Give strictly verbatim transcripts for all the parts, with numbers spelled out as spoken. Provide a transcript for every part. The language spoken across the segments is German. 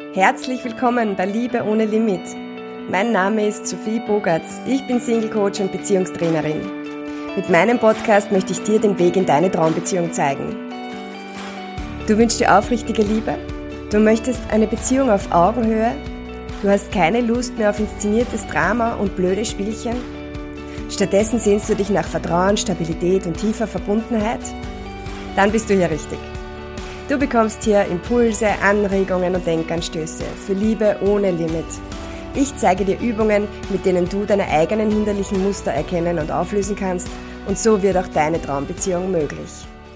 Herzlich willkommen bei Liebe ohne Limit. Mein Name ist Sophie Bogartz. Ich bin Single-Coach und Beziehungstrainerin. Mit meinem Podcast möchte ich dir den Weg in deine Traumbeziehung zeigen. Du wünschst dir aufrichtige Liebe? Du möchtest eine Beziehung auf Augenhöhe? Du hast keine Lust mehr auf inszeniertes Drama und blöde Spielchen? Stattdessen sehnst du dich nach Vertrauen, Stabilität und tiefer Verbundenheit? Dann bist du hier richtig. Du bekommst hier Impulse, Anregungen und Denkanstöße für Liebe ohne Limit. Ich zeige dir Übungen, mit denen du deine eigenen hinderlichen Muster erkennen und auflösen kannst, und so wird auch deine Traumbeziehung möglich.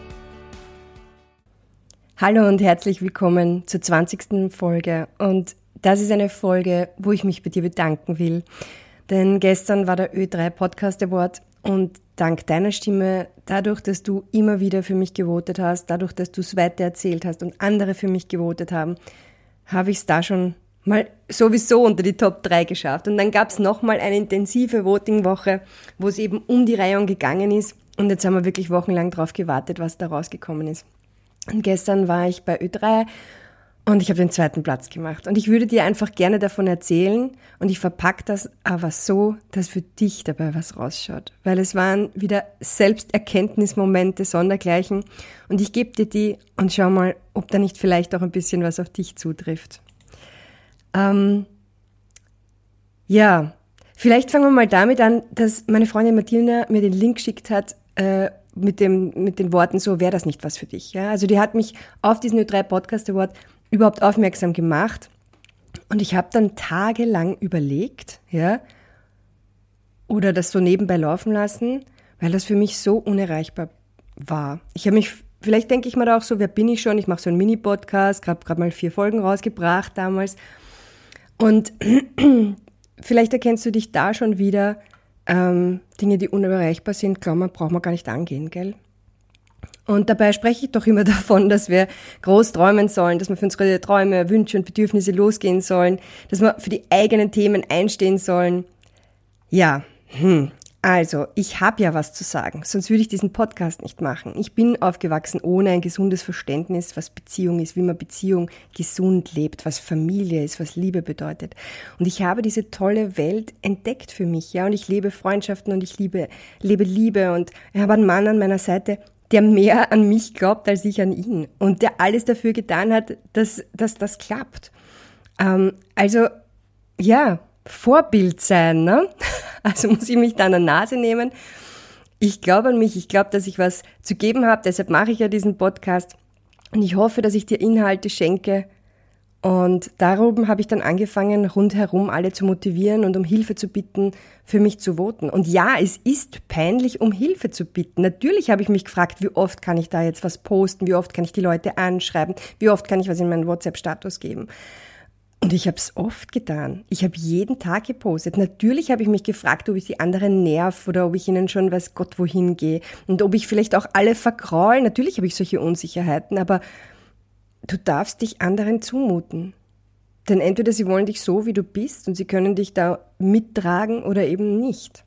Hallo und herzlich willkommen zur zwanzigsten Folge, und das ist eine Folge, wo ich mich bei dir bedanken will, denn gestern war der Ö drei Podcast Award und dank deiner Stimme, dadurch, dass du immer wieder für mich gewotet hast, dadurch, dass du es weiter erzählt hast und andere für mich gewotet haben, habe ich es da schon mal sowieso unter die Top drei geschafft. Und dann gab es nochmal eine intensive Voting-Woche, wo es eben um die Reihung gegangen ist. Und jetzt haben wir wirklich wochenlang drauf gewartet, was da rausgekommen ist. Und gestern war ich bei Ö drei und ich habe den zweiten Platz gemacht. Und ich würde dir einfach gerne davon erzählen, und ich verpacke das aber so, dass für dich dabei was rausschaut. Weil es waren wieder Selbsterkenntnismomente sondergleichen, und ich gebe dir die und schau mal, ob da nicht vielleicht auch ein bisschen was auf dich zutrifft. Ähm, ja, vielleicht fangen wir mal damit an, dass meine Freundin Martina mir den Link geschickt hat, äh, mit dem, mit den Worten so, wäre das nicht was für dich? Ja? Also die hat mich auf diesen Ö drei Podcast Award überhaupt aufmerksam gemacht, und ich habe dann tagelang überlegt, ja, oder das so nebenbei laufen lassen, weil das für mich so unerreichbar war. Ich habe mich, vielleicht denke ich mir da auch so, wer bin ich schon? Ich mache so einen Mini-Podcast, habe gerade mal vier Folgen rausgebracht damals, und vielleicht erkennst du dich da schon wieder. Ähm, Dinge, die unerreichbar sind, glaubt man, braucht man gar nicht angehen, gell? Und dabei spreche ich doch immer davon, dass wir groß träumen sollen, dass wir für unsere Träume, Wünsche und Bedürfnisse losgehen sollen, dass wir für die eigenen Themen einstehen sollen. Ja, hm. Also, ich habe ja was zu sagen, sonst würde ich diesen Podcast nicht machen. Ich bin aufgewachsen ohne ein gesundes Verständnis, was Beziehung ist, wie man Beziehung gesund lebt, was Familie ist, was Liebe bedeutet. Und ich habe diese tolle Welt entdeckt für mich, ja, und ich lebe Freundschaften und ich liebe, lebe Liebe, und ich habe einen Mann an meiner Seite, der mehr an mich glaubt als ich an ihn, und der alles dafür getan hat, dass, dass das klappt. Ähm, also, ja, Vorbild sein, ne? Also muss ich mich da an der Nase nehmen. Ich glaube an mich, ich glaube, dass ich was zu geben habe, deshalb mache ich ja diesen Podcast, und ich hoffe, dass ich dir Inhalte schenke, und darum habe ich dann angefangen, rundherum alle zu motivieren und um Hilfe zu bitten, für mich zu voten. Und ja, es ist peinlich, um Hilfe zu bitten. Natürlich habe ich mich gefragt, wie oft kann ich da jetzt was posten, wie oft kann ich die Leute anschreiben, wie oft kann ich was in meinen WhatsApp-Status geben. Und ich habe es oft getan. Ich habe jeden Tag gepostet. Natürlich habe ich mich gefragt, ob ich die anderen nerv oder ob ich ihnen schon weiß Gott wohin gehe und ob ich vielleicht auch alle vergraul. Natürlich habe ich solche Unsicherheiten, aber du darfst dich anderen zumuten. Denn entweder sie wollen dich so, wie du bist, und sie können dich da mittragen, oder eben nicht.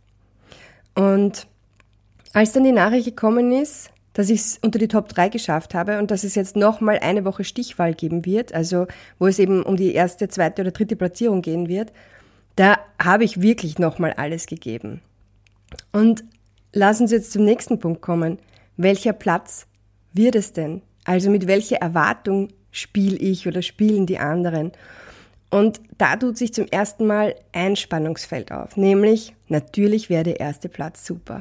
Und als dann die Nachricht gekommen ist, dass ich es unter die Top drei geschafft habe und dass es jetzt nochmal eine Woche Stichwahl geben wird, also wo es eben um die erste, zweite oder dritte Platzierung gehen wird, da habe ich wirklich nochmal alles gegeben. Und lass uns jetzt zum nächsten Punkt kommen. Welcher Platz wird es denn? Also mit welcher Erwartung spiele ich oder spielen die anderen? Und da tut sich zum ersten Mal ein Spannungsfeld auf, nämlich natürlich wäre der erste Platz super.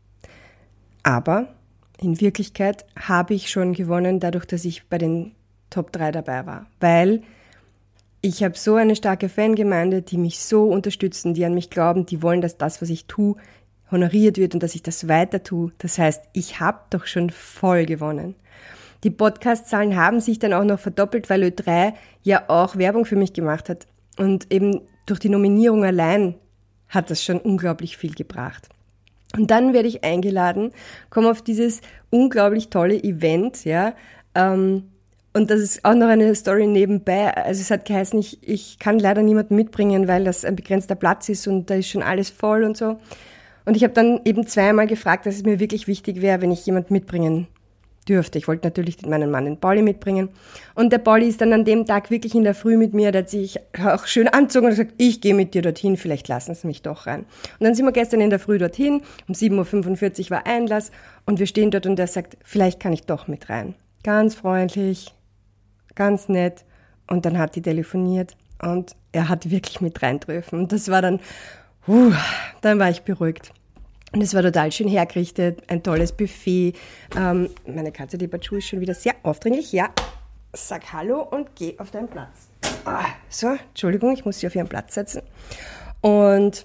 Aber in Wirklichkeit habe ich schon gewonnen, dadurch, dass ich bei den Top drei dabei war, weil ich habe so eine starke Fangemeinde, die mich so unterstützen, die an mich glauben, die wollen, dass das, was ich tue, honoriert wird und dass ich das weiter tue. Das heißt, ich habe doch schon voll gewonnen. Die Podcast-Zahlen haben sich dann auch noch verdoppelt, weil Ö drei ja auch Werbung für mich gemacht hat. Und eben durch die Nominierung allein hat das schon unglaublich viel gebracht. Und dann werde ich eingeladen, komme auf dieses unglaublich tolle Event, ja, ähm, und das ist auch noch eine Story nebenbei. Also es hat geheißen, ich, ich kann leider niemanden mitbringen, weil das ein begrenzter Platz ist und da ist schon alles voll und so. Und ich habe dann eben zweimal gefragt, dass es mir wirklich wichtig wäre, wenn ich jemanden mitbringen dürfte. Ich wollte natürlich meinen Mann, den Pauli, mitbringen. Und der Pauli ist dann an dem Tag wirklich in der Früh mit mir, der hat sich auch schön angezogen und gesagt, ich gehe mit dir dorthin, vielleicht lassen sie mich doch rein. Und dann sind wir gestern in der Früh dorthin, um sieben Uhr fünfundvierzig war Einlass und wir stehen dort und er sagt, vielleicht kann ich doch mit rein. Ganz freundlich, ganz nett. Und dann hat die telefoniert und er hat wirklich mit rein dürfen. Und das war dann, uh, dann war ich beruhigt. Und es war total schön hergerichtet, ein tolles Buffet. Ähm, meine Katze, die Batschu, ist schon wieder sehr aufdringlich. Ja, sag Hallo und geh auf deinen Platz. Ah, so, Entschuldigung, ich muss sie auf ihren Platz setzen. Und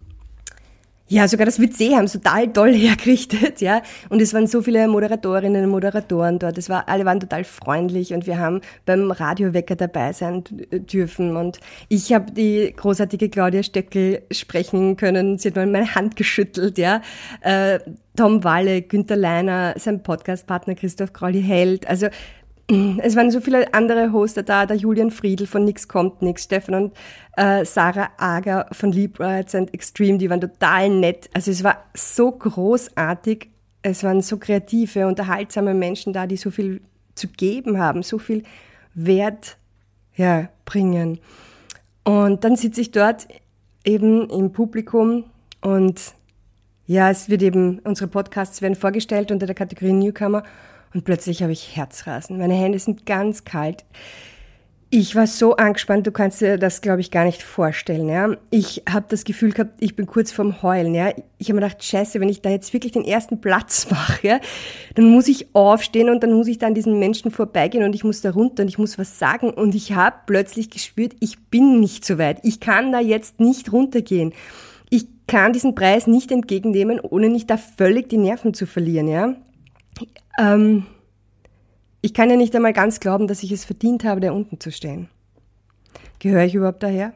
ja, sogar das W C haben sie total toll hergerichtet, ja. Und es waren so viele Moderatorinnen und Moderatoren dort. Es war, alle waren total freundlich und wir haben beim Radiowecker dabei sein dürfen. Und ich habe die großartige Claudia Stöckel sprechen können. Sie hat mal meine Hand geschüttelt, ja. Äh, Tom Walle, Günther Leiner, sein Podcastpartner Christoph Krauli-Held. Also es waren so viele andere Hoster da, der Julian Friedl von Nix kommt nix, Stefan und äh, Sarah Ager von Librights and Extreme, die waren total nett. Also es war so großartig, es waren so kreative, unterhaltsame Menschen da, die so viel zu geben haben, so viel Wert ja, bringen. Und dann sitze ich dort eben im Publikum und ja, es wird eben, unsere Podcasts werden vorgestellt unter der Kategorie Newcomer. Und plötzlich habe ich Herzrasen. Meine Hände sind ganz kalt. Ich war so angespannt, du kannst dir das, glaube ich, gar nicht vorstellen. Ja? Ich habe das Gefühl gehabt, ich bin kurz vorm Heulen. Ja? Ich habe mir gedacht, scheiße, wenn ich da jetzt wirklich den ersten Platz mache, ja, dann muss ich aufstehen und dann muss ich da an diesen Menschen vorbeigehen und ich muss da runter und ich muss was sagen. Und ich habe plötzlich gespürt, ich bin nicht so weit. Ich kann da jetzt nicht runtergehen. Ich kann diesen Preis nicht entgegennehmen, ohne nicht da völlig die Nerven zu verlieren. Ja? Ähm, ich kann ja nicht einmal ganz glauben, dass ich es verdient habe, da unten zu stehen. Gehöre ich überhaupt daher?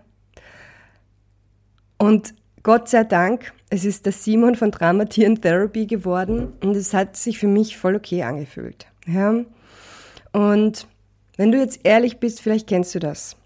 Und Gott sei Dank, es ist der Simon von Dramaturgy and Therapy geworden und es hat sich für mich voll okay angefühlt. Ja? Und wenn du jetzt ehrlich bist, vielleicht kennst du das.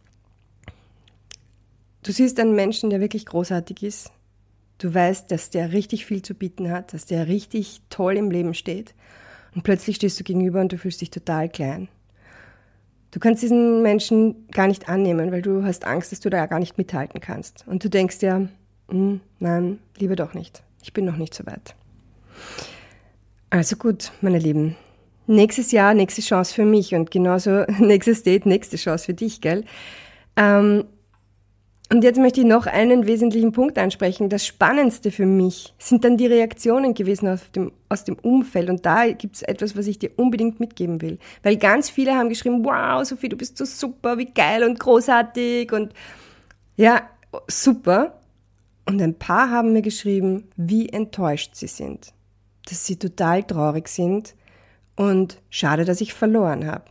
Du siehst einen Menschen, der wirklich großartig ist. Du weißt, dass der richtig viel zu bieten hat, dass der richtig toll im Leben steht. Und plötzlich stehst du gegenüber und du fühlst dich total klein. Du kannst diesen Menschen gar nicht annehmen, weil du hast Angst, dass du da gar nicht mithalten kannst. Und du denkst dir, hm, nein, lieber doch nicht. Ich bin noch nicht so weit. Also gut, meine Lieben. Nächstes Jahr, nächste Chance für mich und genauso nächstes Date, nächste Chance für dich, gell? Ähm, Und jetzt möchte ich noch einen wesentlichen Punkt ansprechen. Das Spannendste für mich sind dann die Reaktionen gewesen aus dem, aus dem Umfeld. Und da gibt es etwas, was ich dir unbedingt mitgeben will. Weil ganz viele haben geschrieben, wow, Sophie, du bist so super, wie geil und großartig. Und ja, super. Und ein paar haben mir geschrieben, wie enttäuscht sie sind. Dass sie total traurig sind und schade, dass ich verloren habe.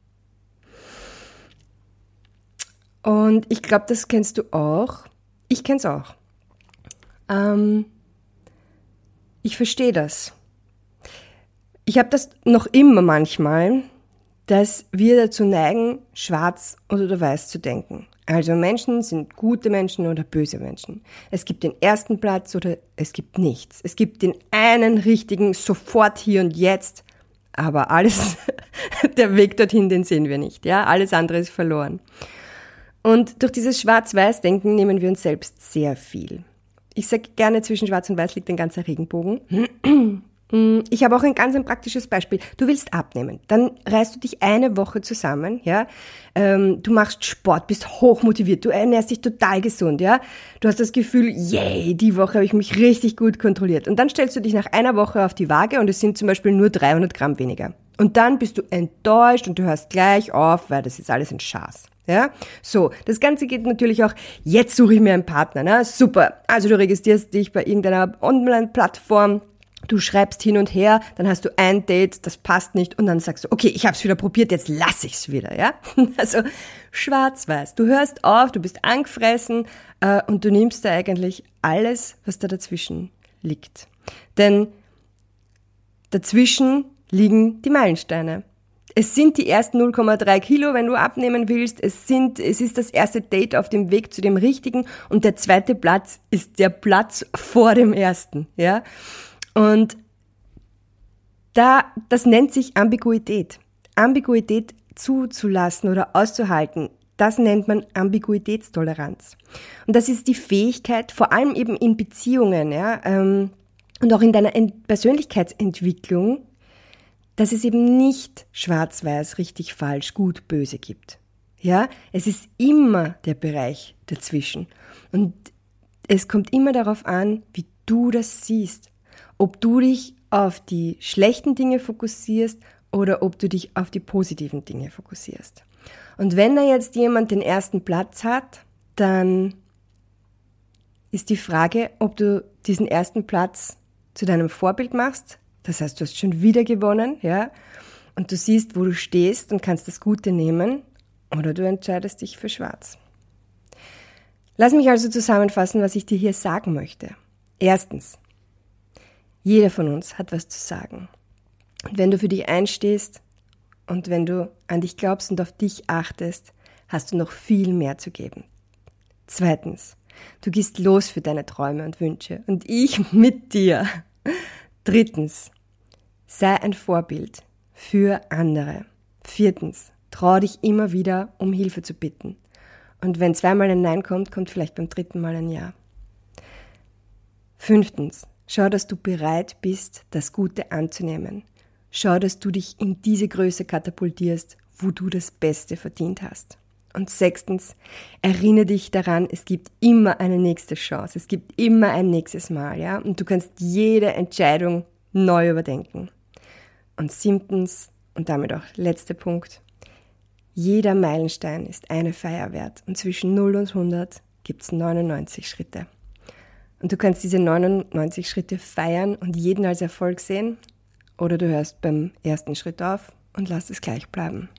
Und ich glaube, das kennst du auch. Ich kenn's auch. Ähm, ich verstehe das. Ich habe das noch immer manchmal, dass wir dazu neigen, schwarz oder weiß zu denken. Also Menschen sind gute Menschen oder böse Menschen. Es gibt den ersten Platz oder es gibt nichts. Es gibt den einen richtigen, sofort hier und jetzt. Aber alles, der Weg dorthin, den sehen wir nicht. Ja, alles andere ist verloren. Und durch dieses Schwarz-Weiß-Denken nehmen wir uns selbst sehr viel. Ich sage gerne, zwischen Schwarz und Weiß liegt ein ganzer Regenbogen. Ich habe auch ein ganz ein praktisches Beispiel. Du willst abnehmen, dann reißt du dich eine Woche zusammen, ja. Ähm, du machst Sport, bist hochmotiviert, du ernährst dich total gesund, ja. Du hast das Gefühl, yay, die Woche habe ich mich richtig gut kontrolliert. Und dann stellst du dich nach einer Woche auf die Waage und es sind zum Beispiel nur dreihundert Gramm weniger. Und dann bist du enttäuscht und du hörst gleich auf, weil das ist alles ein Schaß. Ja, so, das Ganze geht natürlich auch, jetzt suche ich mir einen Partner, ne? Super. Also du registrierst dich bei irgendeiner Online-Plattform, du schreibst hin und her, dann hast du ein Date, das passt nicht und dann sagst du, okay, ich habe es wieder probiert, jetzt lass ich's wieder, ja? Also schwarz-weiß. Du hörst auf, du bist angefressen äh, und du nimmst da eigentlich alles, was da dazwischen liegt. Denn dazwischen liegen die Meilensteine. Es sind die ersten null Komma drei Kilo, wenn du abnehmen willst. Es sind, es ist das erste Date auf dem Weg zu dem Richtigen und der zweite Platz ist der Platz vor dem ersten, ja. Und da, das nennt sich Ambiguität. Ambiguität zuzulassen oder auszuhalten, das nennt man Ambiguitätstoleranz. Und das ist die Fähigkeit, vor allem eben in Beziehungen, ja, ähm, und auch in deiner Persönlichkeitsentwicklung, dass es eben nicht schwarz-weiß, richtig, falsch, gut, böse gibt. Ja, es ist immer der Bereich dazwischen. Und es kommt immer darauf an, wie du das siehst. Ob du dich auf die schlechten Dinge fokussierst oder ob du dich auf die positiven Dinge fokussierst. Und wenn da jetzt jemand den ersten Platz hat, dann ist die Frage, ob du diesen ersten Platz zu deinem Vorbild machst. Das heißt, du hast schon wieder gewonnen, ja, und du siehst, wo du stehst und kannst das Gute nehmen, oder du entscheidest dich für Schwarz. Lass mich also zusammenfassen, was ich dir hier sagen möchte. Erstens, jeder von uns hat was zu sagen. Und wenn du für dich einstehst und wenn du an dich glaubst und auf dich achtest, hast du noch viel mehr zu geben. Zweitens, du gehst los für deine Träume und Wünsche und ich mit dir. Drittens, sei ein Vorbild für andere. Viertens, trau dich immer wieder, um Hilfe zu bitten. Und wenn zweimal ein Nein kommt, kommt vielleicht beim dritten Mal ein Ja. Fünftens, schau, dass du bereit bist, das Gute anzunehmen. Schau, dass du dich in diese Größe katapultierst, wo du das Beste verdient hast. Und sechstens, erinnere dich daran, es gibt immer eine nächste Chance, es gibt immer ein nächstes Mal, ja, und du kannst jede Entscheidung neu überdenken. Und siebtens, und damit auch letzter Punkt, jeder Meilenstein ist eine Feier wert und zwischen null und hundert gibt es neunundneunzig Schritte. Und du kannst diese neunundneunzig Schritte feiern und jeden als Erfolg sehen, oder du hörst beim ersten Schritt auf und lass es gleich bleiben.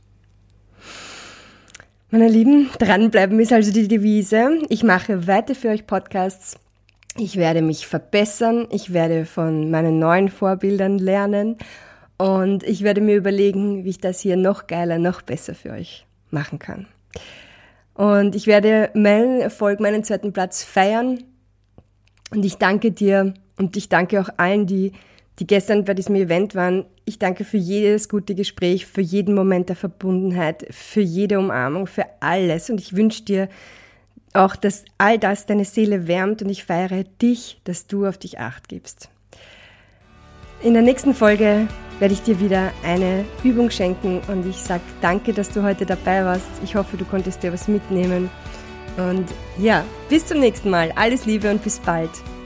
Meine Lieben, dranbleiben ist also die Devise. Ich mache weiter für euch Podcasts. Ich werde mich verbessern. Ich werde von meinen neuen Vorbildern lernen. Und ich werde mir überlegen, wie ich das hier noch geiler, noch besser für euch machen kann. Und ich werde meinen Erfolg, meinen zweiten Platz feiern. Und ich danke dir und ich danke auch allen, die die gestern bei diesem Event waren. Ich danke für jedes gute Gespräch, für jeden Moment der Verbundenheit, für jede Umarmung, für alles. Und ich wünsche dir auch, dass all das deine Seele wärmt und ich feiere dich, dass du auf dich Acht gibst. In der nächsten Folge werde ich dir wieder eine Übung schenken und ich sage danke, dass du heute dabei warst. Ich hoffe, du konntest dir was mitnehmen. Und ja, bis zum nächsten Mal. Alles Liebe und bis bald.